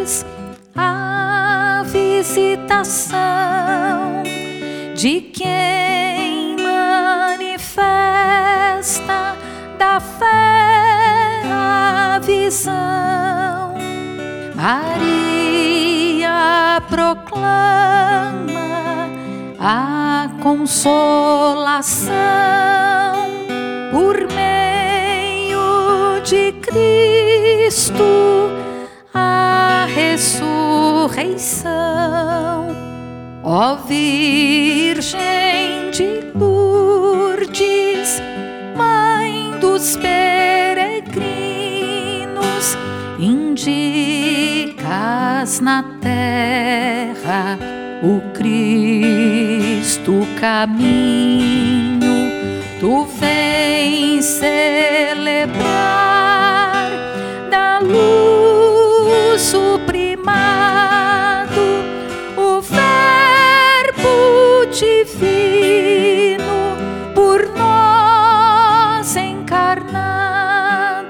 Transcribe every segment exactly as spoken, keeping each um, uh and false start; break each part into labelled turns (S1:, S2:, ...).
S1: Lourdes, a visitação de quem manifesta da fé a visão. Maria proclama a consolação por meio de Cristo, a ressurreição. Ó Virgem de Lourdes, Mãe dos peregrinos, indicas na terra o Cristo caminho. Tu vens celebrar da luz o primado, o Verbo divino por nós encarnado.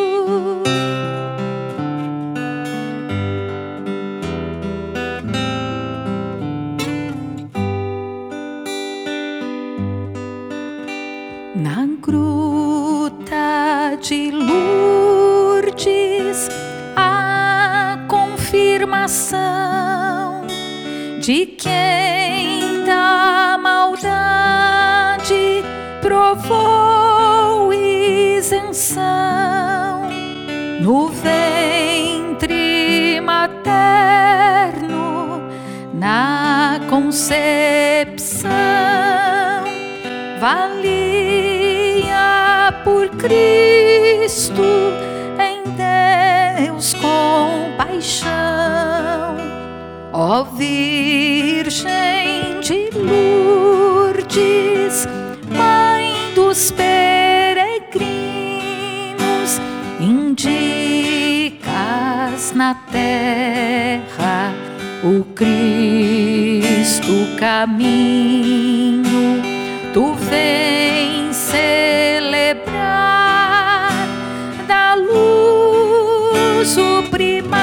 S1: Na gruta de Lourdes, a confirmação de quem da maldade provou isenção. No ventre materno, na concepção, valia por Cristo em Deus compaixão. Ó Virgem de Lourdes, Mãe dos peregrinos, indicas na terra o Cristo caminho. Tu vens celebrar da luz o primado,